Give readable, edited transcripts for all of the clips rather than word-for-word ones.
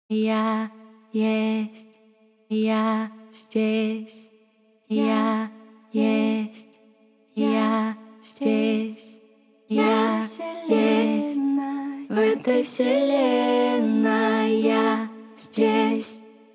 Я есть, я здесь, я есть, я здесь, я есть, в этой вселенной я здесь.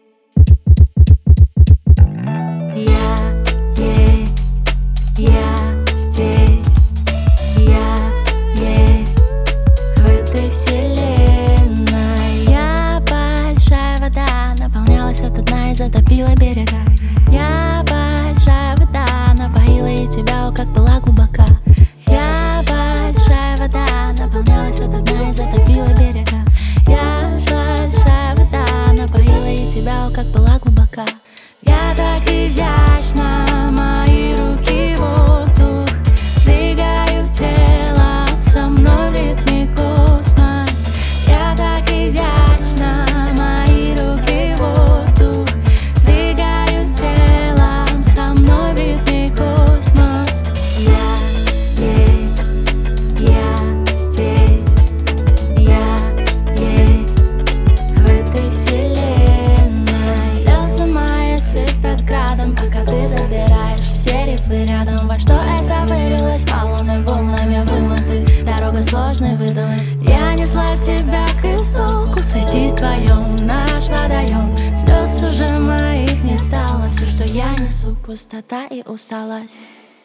Я есть, я здесь, я есть, в этой вселенной. Я большая вода, наполнялась от дна и затопила берега. Я большая вода, напоила и тебя, как была глубока. Я большая вода, наполнялась от дна и затопила берега. Я большая вода, напоила и тебя, как была глубока. Я так изящна, мои руки в воздух, двигаю тело, со мной в ритме космос. Я так изящна, мои руки в воздух, двигаю тело, со мной в ритме космос. Я есть, я здесь, я есть, в этой вселенной. Слезы мои сыпят градом, пока ты забираешь все рифы рядом. Во что это вылилось? Волны волнами вымыты, дорога сложной выдалась. Я несла тебя к истоку, сойтись вдвоем, наш водоем. Слез уже моих не стало, все, что я несу, пустота и усталость.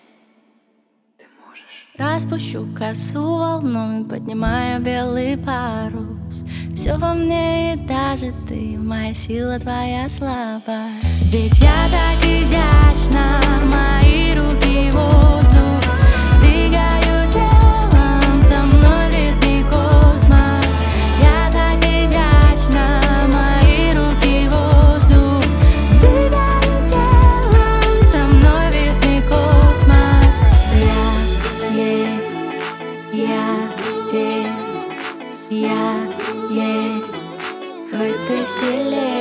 Распущу косу волной, поднимая белый парус. Все во мне и даже ты, моя сила, твоя слабость. Ведь я так изящна, мои руки в воздух, двигаю телом, со мной в ритме космос. Я так изящна, мои руки в воздух, двигаю телом, со мной в ритме космос. Я есть, я здесь, я есть, в этой вселенной.